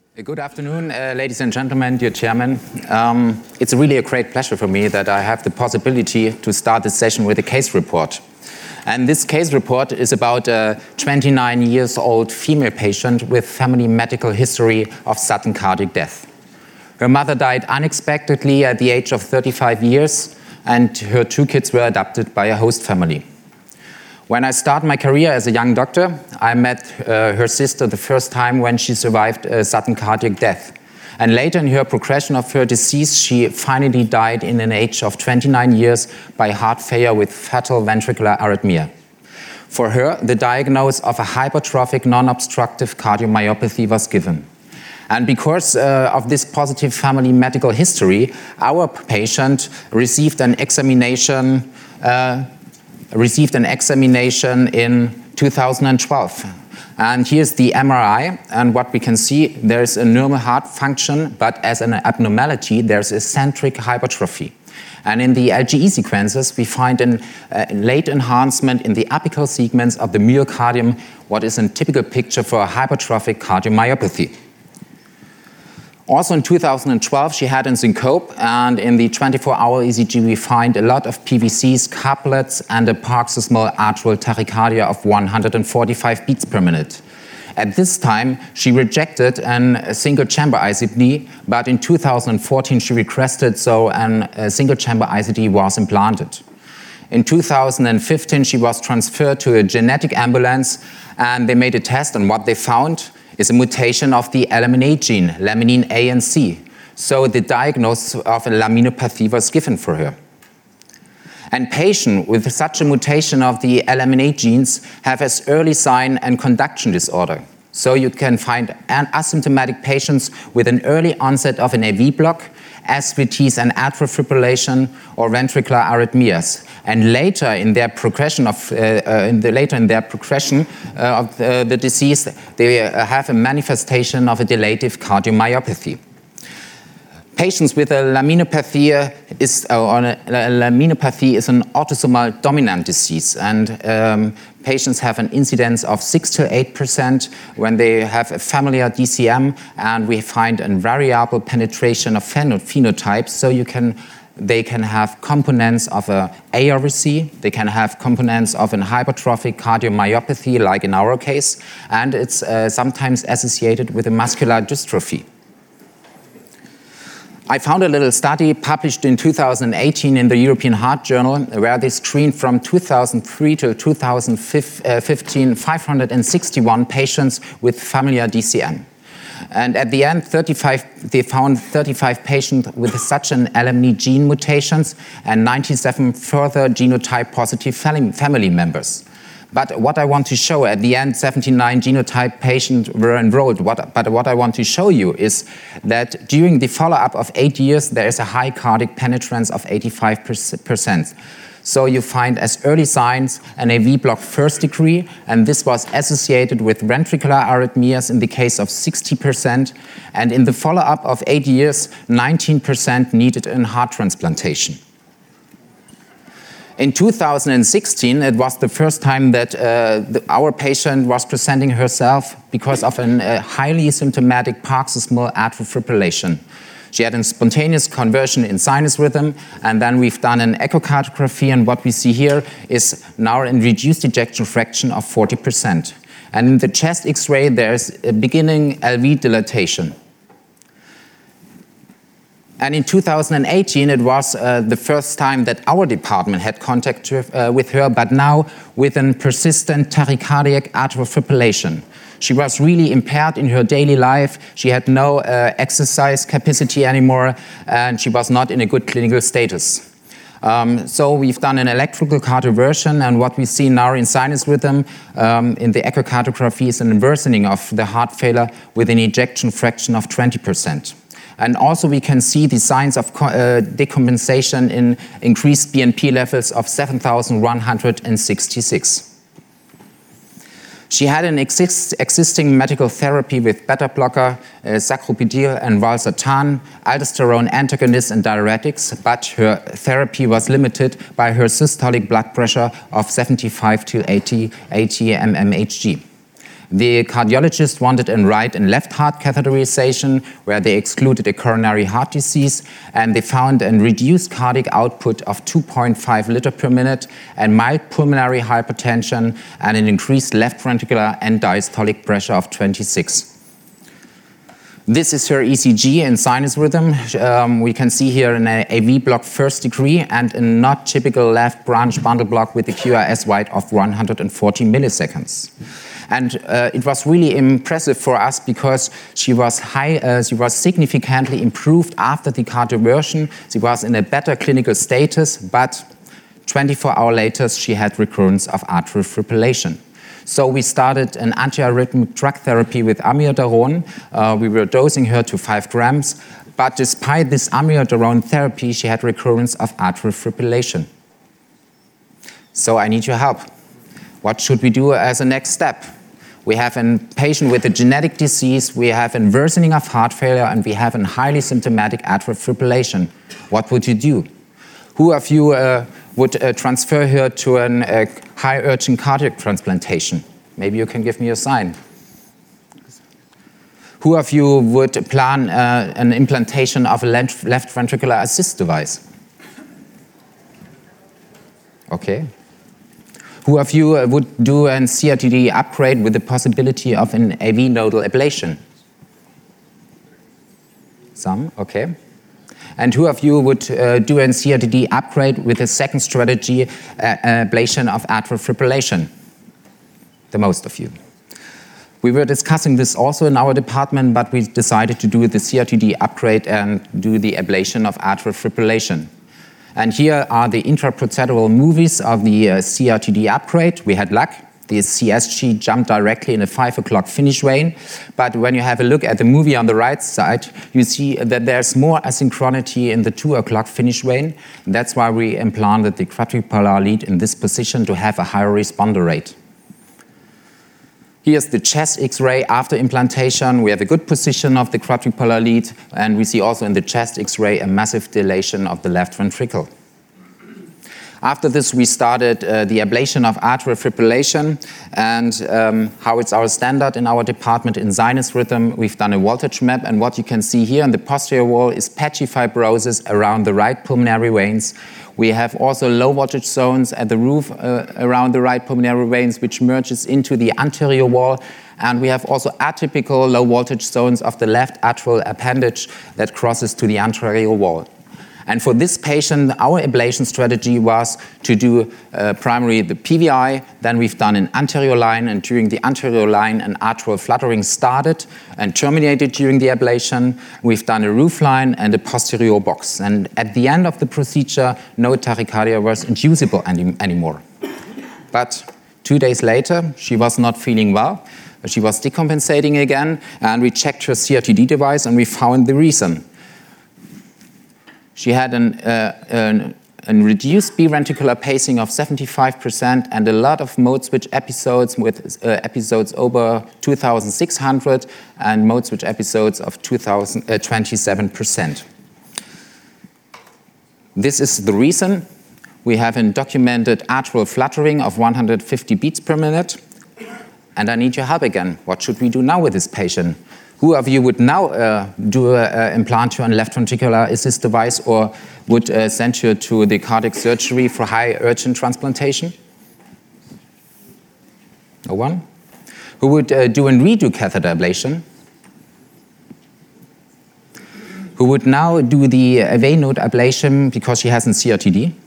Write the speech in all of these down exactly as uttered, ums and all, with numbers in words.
Good afternoon, uh, ladies and gentlemen, dear chairman. Um, it's really a great pleasure for me that I have the possibility to start this session with a case report. And this case report is about a twenty-nine years old female patient with family medical history of sudden cardiac death. Her mother died unexpectedly at the age of thirty-five years, and her two kids were adopted by a host family. When I started my career as a young doctor, I met uh, her sister the first time when she survived a sudden cardiac death. And later in her progression of her disease, she finally died in an age of twenty-nine years by heart failure with fatal ventricular arrhythmia. For her, the diagnosis of a hypertrophic non-obstructive cardiomyopathy was given. And because uh, of this positive family medical history, our patient received an examination uh, received an examination in two thousand twelve. And here's the M R I, and what we can see, there's a normal heart function, but as an abnormality, there's eccentric hypertrophy. And in the L G E sequences, we find a uh, late enhancement in the apical segments of the myocardium, what is a typical picture for a hypertrophic cardiomyopathy. Also in two thousand twelve, she had a syncope, and in the twenty-four hour E C G, we find a lot of P V Cs, couplets, and a paroxysmal atrial tachycardia of one hundred forty-five beats per minute. At this time, she rejected a single-chamber I C D, but in two thousand fourteen, she requested, so an, a single-chamber I C D was implanted. In two thousand fifteen, she was transferred to a genetic ambulance, and they made a test, and what they found is a mutation of the L M N A gene, laminin A and C. So the diagnosis of a laminopathy was given for her. And patients with such a mutation of the L M N A genes have as early sign and conduction disorder. So you can find an asymptomatic patients with an early onset of an A V block, S V Ts and atrial fibrillation, or ventricular arrhythmias. And later in their progression of, uh, uh, in the, later in their progression uh, of the, the disease, they uh, have a manifestation of a dilative cardiomyopathy. Patients with a laminopathy is, uh, or a, a laminopathy is an autosomal dominant disease, and um, patients have an incidence of six to eight percent when they have a familiar D C M, and we find a variable penetration of phenotypes, so you can they can have components of a A R V C, they can have components of an hypertrophic cardiomyopathy, like in our case, and it's uh, sometimes associated with a muscular dystrophy. I found a little study published in two thousand eighteen in the European Heart Journal, where they screened from two thousand three to two thousand fifteen five hundred sixty-one patients with familiar D C M. And at the end, thirty-five, they found thirty-five patients with such an L M N A gene mutations and ninety-seven further genotype positive family members. But what I want to show, at the end, seventy-nine genotype patients were enrolled. What, but what I want to show you is that during the follow-up of eight years, there is a high cardiac penetrance of eighty-five percent. So you find as early signs an A V block first degree, and this was associated with ventricular arrhythmias in the case of sixty percent. And in the follow-up of eight years, nineteen percent needed a heart transplantation. In two thousand sixteen, it was the first time that uh, the, our patient was presenting herself because of a uh, highly symptomatic paroxysmal atrial fibrillation. She had a spontaneous conversion in sinus rhythm, and then we've done an echocardiography, and what we see here is now a reduced ejection fraction of forty percent. And in the chest X-ray, there's a beginning L V dilatation. And in two thousand eighteen, it was uh, the first time that our department had contact uh, with her, but now with a persistent tachycardiac atrial fibrillation. She was really impaired in her daily life. She had no uh, exercise capacity anymore, and she was not in a good clinical status. Um, so we've done an electrical cardioversion, and what we see now in sinus rhythm um, in the echocardiography is an worsening of the heart failure with an ejection fraction of twenty percent. And also we can see the signs of uh, decompensation in increased B N P levels of seven thousand one hundred sixty-six. She had an exist existing medical therapy with beta blocker, uh, sacropidil and valsartan, aldosterone antagonists and diuretics, but her therapy was limited by her systolic blood pressure of seventy-five to eighty, eighty mmHg. The cardiologist wanted a right and left heart catheterization, where they excluded a coronary heart disease, and they found a reduced cardiac output of two point five liter per minute, and mild pulmonary hypertension, and an increased left ventricular and diastolic pressure of twenty-six. This is her E C G in sinus rhythm. Um, we can see here an A V block first degree and a not typical left branch bundle block with a Q R S wide of one hundred forty milliseconds. And uh, it was really impressive for us because she was high, uh, she was significantly improved after the cardioversion. She was in a better clinical status, but twenty-four hours later, she had recurrence of atrial fibrillation. So we started an antiarrhythmic drug therapy with amiodarone. Uh, we were dosing her to five grams, but despite this amiodarone therapy, she had recurrence of atrial fibrillation. So I need your help. What should we do as a next step? We have a patient with a genetic disease, we have a worsening of heart failure, and we have a highly symptomatic atrial fibrillation. What would you do? Who of you uh, would uh, transfer her to a uh, high urgent cardiac transplantation? Maybe you can give me a sign. Who of you would plan uh, an implantation of a left, left ventricular assist device? Okay. Who of you uh, would do a C R T D upgrade with the possibility of an A V nodal ablation? Some, okay. And who of you would uh, do a C R T D upgrade with a second strategy, uh, ablation of atrial fibrillation? The most of you. We were discussing this also in our department, but we decided to do the C R T D upgrade and do the ablation of atrial fibrillation. And here are the intraprocedural movies of the uh, C R T D upgrade. We had luck. The C S G jumped directly in a five o'clock finish vein. But when you have a look at the movie on the right side, you see that there's more asynchronity in the two o'clock finish vein. And that's why we implanted the quadripolar lead in this position to have a higher responder rate. Here's the chest X-ray after implantation. We have a good position of the quadripolar lead, and we see also in the chest X-ray a massive dilation of the left ventricle. After this, we started uh, the ablation of atrial fibrillation, and um, how it's our standard in our department in sinus rhythm. We've done a voltage map, and what you can see here in the posterior wall is patchy fibrosis around the right pulmonary veins. We have also low voltage zones at the roof uh, around the right pulmonary veins, which merges into the anterior wall. And we have also atypical low voltage zones of the left atrial appendage that crosses to the anterior wall. And for this patient, our ablation strategy was to do uh, primarily the P V I, then we've done an anterior line, and during the anterior line, an atrial fluttering started and terminated during the ablation. We've done a roof line and a posterior box. And at the end of the procedure, no tachycardia was inducible any, anymore. But two days later, she was not feeling well. She was decompensating again, and we checked her C R T D device, and we found the reason. She had an, uh, an, an reduced biventricular pacing of seventy-five percent and a lot of mode switch episodes with uh, episodes over two thousand six hundred and mode switch episodes of two thousand, uh, twenty-seven percent. This is the reason. We have a documented atrial fluttering of one hundred fifty beats per minute. And I need your help again. What should we do now with this patient? Who of you would now uh, do an implant to a left ventricular assist device, or would uh, send you to the cardiac surgery for high urgent transplantation? No one? Who would uh, do a redo catheter ablation? Who would now do the A V node ablation because she has a C R T D?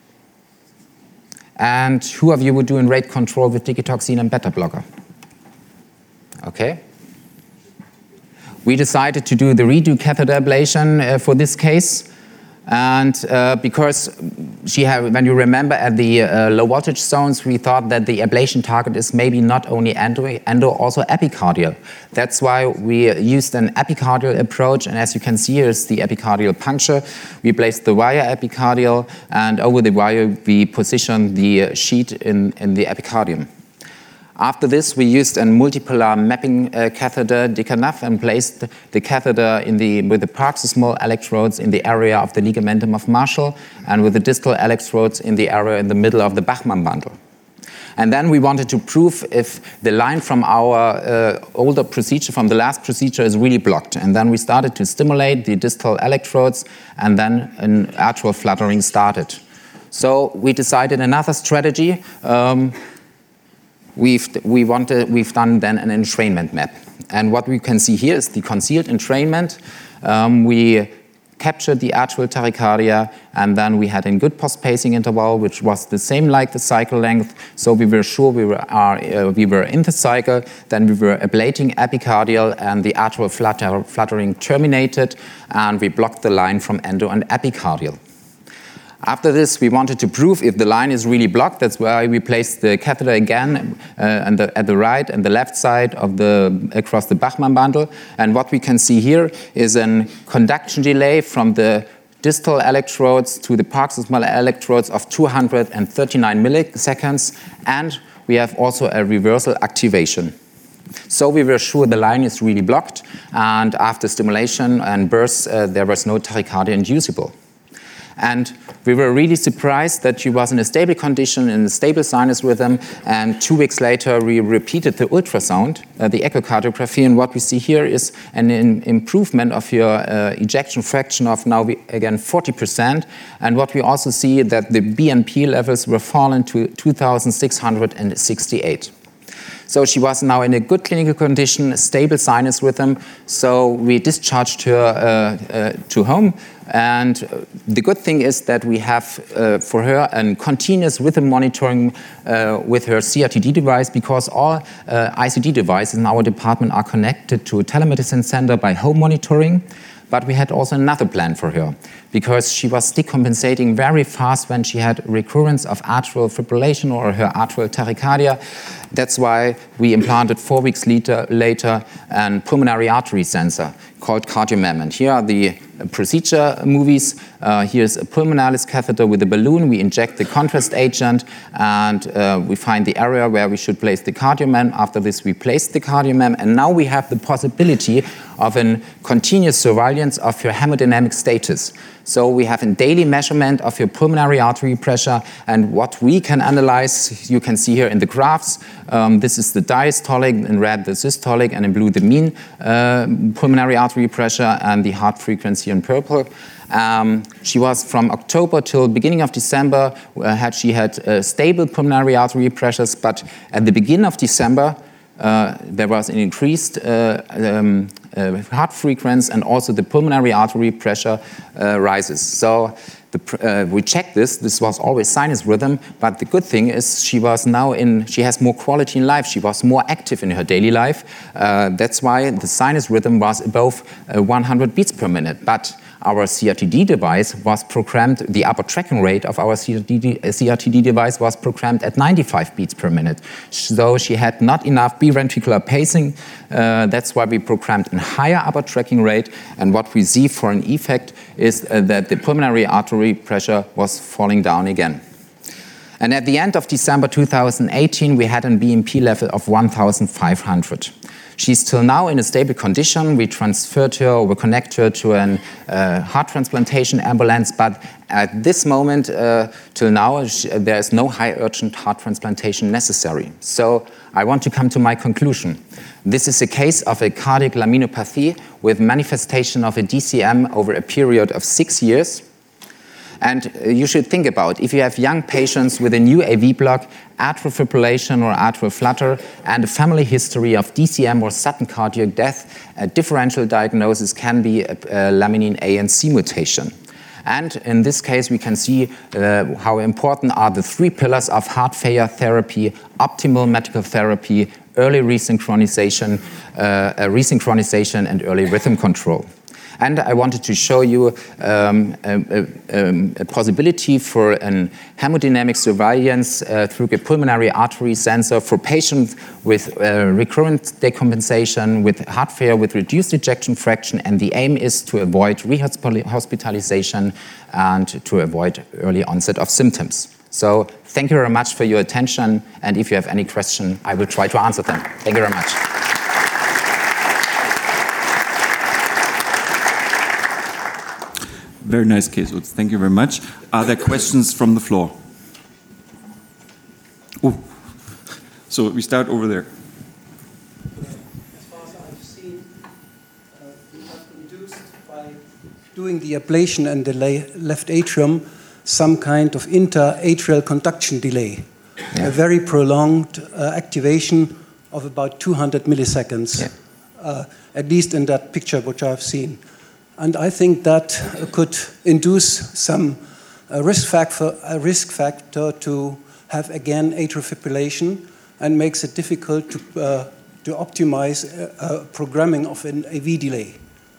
And who of you would do a rate control with digitoxin and beta blocker? Okay. We decided to do the redo catheter ablation uh, for this case, and uh, because she had, when you remember at the uh, low voltage zones, we thought that the ablation target is maybe not only endo, endo also epicardial. That's why we used an epicardial approach, and as you can see, here is the epicardial puncture. We placed the wire epicardial, and over the wire we positioned the sheet in, in the epicardium. After this, we used a multipolar mapping uh, catheter, Decanaf, and placed the catheter in the, with the paroxysmal electrodes in the area of the ligamentum of Marshall, and with the distal electrodes in the area in the middle of the Bachmann bundle. And then we wanted to prove if the line from our uh, older procedure, from the last procedure, is really blocked. And then we started to stimulate the distal electrodes, and then an atrial fluttering started. So we decided another strategy. Um, we've, we wanted, we've done then an entrainment map. And what we can see here is the concealed entrainment. Um, we captured the atrial tachycardia, and then we had a good post-pacing interval, which was the same like the cycle length. So we were sure we were, are, uh, we were in the cycle. Then we were ablating epicardial, and the atrial flutter, fluttering terminated, and we blocked the line from endo and epicardial. After this, we wanted to prove if the line is really blocked. That's why we placed the catheter again uh, and the, at the right and the left side of the across the Bachmann bundle. And what we can see here is a conduction delay from the distal electrodes to the paroxysmal electrodes of two hundred thirty-nine milliseconds. And we have also a reversal activation. So we were sure the line is really blocked. And after stimulation and bursts, uh, there was no tachycardia inducible. And we were really surprised that she was in a stable condition, in a stable sinus rhythm. And two weeks later, we repeated the ultrasound, uh, the echocardiography. And what we see here is an in improvement of your uh, ejection fraction of now, we, again, forty percent. And what we also see that the B N P levels were fallen to two thousand six hundred sixty-eight. So she was now in a good clinical condition, a stable sinus rhythm. So we discharged her uh, uh, to home. And the good thing is that we have uh, for her a continuous rhythm monitoring uh, with her C R T D device, because all uh, I C D devices in our department are connected to a telemedicine center by home monitoring. But we had also another plan for her, because she was decompensating very fast when she had recurrence of atrial fibrillation or her atrial tachycardia. That's why we implanted four weeks later, later a pulmonary artery sensor called CardioMEM. And here are the procedure movies. Uh, here's a pulmonalis catheter with a balloon. We inject the contrast agent, and uh, we find the area where we should place the CardioMEM. After this, we place the CardioMEM, and now we have the possibility of a continuous surveillance of your hemodynamic status. So we have a daily measurement of your pulmonary artery pressure, and what we can analyze, you can see here in the graphs. Um, this is the diastolic, in red the systolic, and in blue the mean uh, pulmonary artery pressure, and the heart frequency in purple. Um, she was from October till beginning of December, uh, had she had uh, stable pulmonary artery pressures, but at the beginning of December, uh, there was an increased uh, um, uh, heart frequency, and also the pulmonary artery pressure uh, rises. So the, uh, we checked this. This was always sinus rhythm, but the good thing is she was now in, she has more quality in life. She was more active in her daily life. Uh, that's why the sinus rhythm was above uh, one hundred beats per minute. But our C R T D device was programmed, the upper tracking rate of our C R T D, C R T D device was programmed at ninety-five beats per minute. So she had not enough biventricular pacing. Uh, that's why we programmed a higher upper tracking rate. And what we see for an effect is uh, that the pulmonary artery pressure was falling down again. And at the end of December two thousand eighteen, we had a B N P level of one thousand five hundred. She's till now in a stable condition. We transferred her or we connect her to a uh, heart transplantation ambulance, but at this moment, uh, till now, she, there is no high urgent heart transplantation necessary. So I want to come to my conclusion. This is a case of a cardiac laminopathy with manifestation of a D C M over a period of six years. And you should think about, if you have young patients with a new A V block, atrial fibrillation or atrial flutter, and a family history of D C M or sudden cardiac death, a differential diagnosis can be a, a laminin A and C mutation. And in this case, we can see uh, how important are the three pillars of heart failure therapy: optimal medical therapy, early resynchronization, uh, resynchronization, and early rhythm control. And I wanted to show you um, a, a, a possibility for an hemodynamic surveillance uh, through a pulmonary artery sensor for patients with uh, recurrent decompensation, with heart failure, with reduced ejection fraction. And the aim is to avoid rehospitalization and to avoid early onset of symptoms. So thank you very much for your attention. And if you have any question, I will try to answer them. Thank you very much. Very nice case, Utz. Thank you very much. Are there questions from the floor? Oh, So we start over there. As far as I've seen, uh, we have induced by doing the ablation and the left atrium some kind of interatrial conduction delay, yeah. a very prolonged uh, activation of about two hundred milliseconds, yeah. uh, at least in that picture which I've seen. And I think that uh, could induce some uh, risk, factor, a risk factor to have again atrial fibrillation, and makes it difficult to, uh, to optimize uh, uh, programming of an A V delay.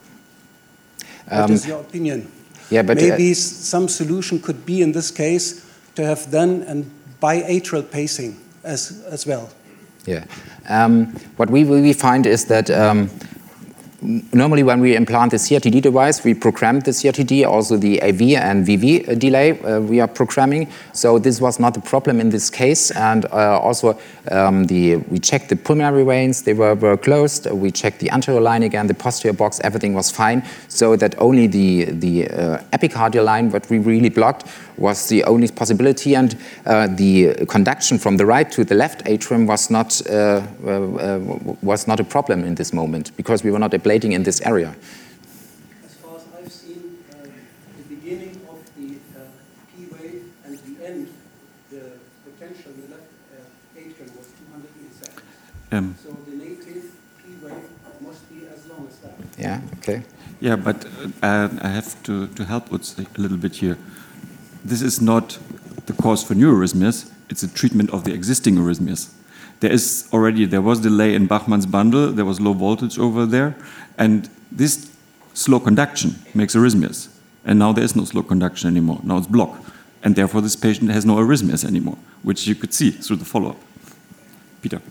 Um, what is your opinion? Yeah, but maybe uh, some solution could be in this case to have then a biatrial pacing as as well. Yeah, um, what we we find is that. Um, Normally, when we implant the C R T D device, we program the C R T D, also the A V and V V delay uh, we are programming. So this was not a problem in this case. And uh, also, um, the, we checked the pulmonary veins, they were, were closed. We checked the anterior line again, the posterior box, everything was fine. So that only the, the uh, epicardial line, what we really blocked, was the only possibility. And uh, the conduction from the right to the left atrium was not, uh, uh, uh, was not a problem in this moment, because we were not ablating in this area. As far as I've seen, uh, the beginning of the uh, P wave and the end, the potential in the left uh, atrium was two hundred milliseconds. Um. So the native P wave must be as long as that. Yeah, okay. Yeah, but uh, I have to, to help Utz a little bit here. This is not the cause for new arrhythmias, it's a treatment of the existing arrhythmias. There is already, there was delay in Bachmann's bundle, there was low voltage over there, and this slow conduction makes arrhythmias. And now there is no slow conduction anymore, now it's blocked. And therefore this patient has no arrhythmias anymore, which you could see through the follow-up. Peter.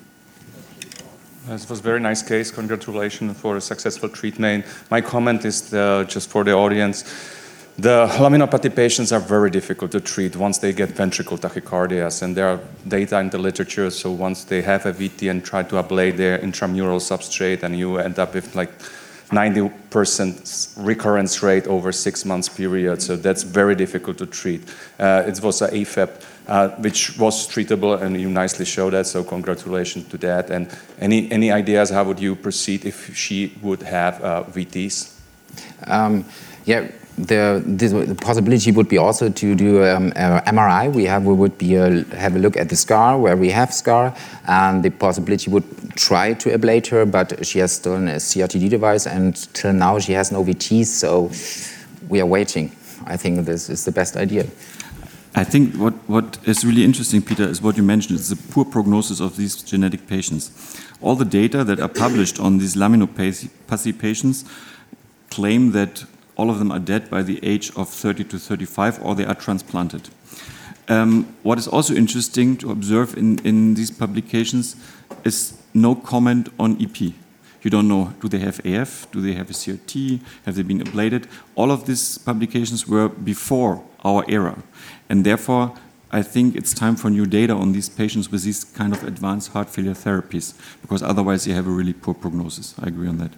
This was a very nice case, congratulations for a successful treatment. My comment is the, just for the audience. The laminopathy patients are very difficult to treat once they get ventricular tachycardias, and there are data in the literature, so once they have a V T and try to ablate their intramural substrate, and you end up with like ninety percent recurrence rate over six months period, so that's very difficult to treat. Uh, it was an A F E P, uh, which was treatable, and you nicely showed that, so congratulations to that. And any, any ideas how would you proceed if she would have uh, V Ts? Um, yeah. The, the possibility would be also to do um, uh, M R I. We have we would be uh, have a look at the scar where we have scar, and the possibility would try to ablate her, but she has still a C R T D device, and till now she has no V Ts, so we are waiting. I think this is the best idea. I think what, what is really interesting, Peter, is what you mentioned. It's the poor prognosis of these genetic patients. All the data that are published on these laminopathy patients claim that all of them are dead by the age of thirty to thirty-five, or they are transplanted. Um, what is also interesting to observe in, in these publications is no comment on E P. You don't know, do they have A F, do they have a C R T, have they been ablated? All of these publications were before our era. And therefore, I think it's time for new data on these patients with these kind of advanced heart failure therapies, because otherwise you have a really poor prognosis. I agree on that.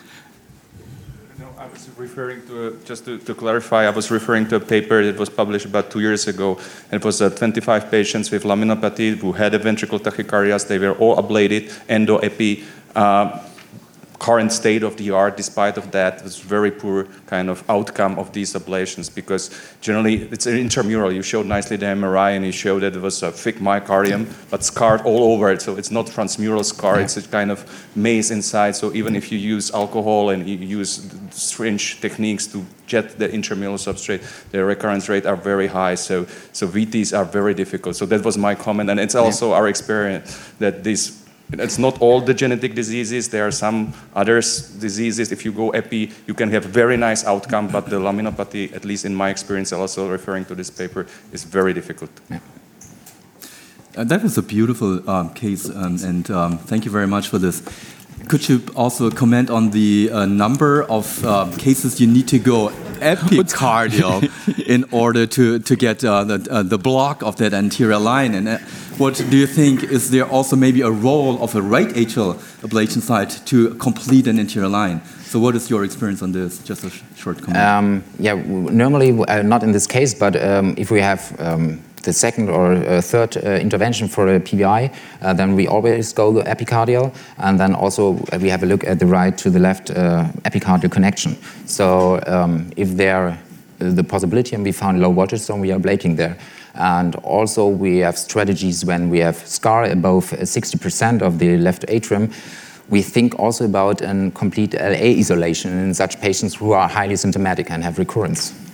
I was referring to, a, just to, to clarify, I was referring to a paper that was published about two years ago. And it was uh, twenty-five patients with laminopathy who had a ventricular tachycardias. They were all ablated, endo-epi, uh, current state of the art. Despite of that, it was very poor kind of outcome of these ablations, because generally it's an intramural. You showed nicely the M R I, and you showed that it was a thick myocardium, but scarred all over it. So it's not transmural scar, it's a kind of maze inside. So even if you use alcohol and you use strange techniques to jet the intramural substrate, the recurrence rate are very high. So, so V Ts are very difficult. So that was my comment. And it's also our experience that these It's not all the genetic diseases. There are some other diseases. If you go epi, you can have very nice outcome, but the laminopathy, at least in my experience, also referring to this paper, is very difficult. Yeah. Uh, that was a beautiful um, case, um, and um, thank you very much for this. Could you also comment on the uh, number of uh, cases you need to go epicardial in order to, to get uh, the, uh, the block of that anterior line? And uh, what do you think, is there also maybe a role of a right atrial ablation site to complete an anterior line? So what is your experience on this? Just a sh short comment. Um, yeah, normally, uh, not in this case, but um, if we have um, the second or uh, third uh, intervention for a P V I, uh, then we always go to epicardial, and then also we have a look at the right to the left uh, epicardial connection. So um, if there the possibility and we found low voltage zone, we are ablating there. And also we have strategies when we have scar above sixty percent of the left atrium. We think also about a complete L A isolation in such patients who are highly symptomatic and have recurrence.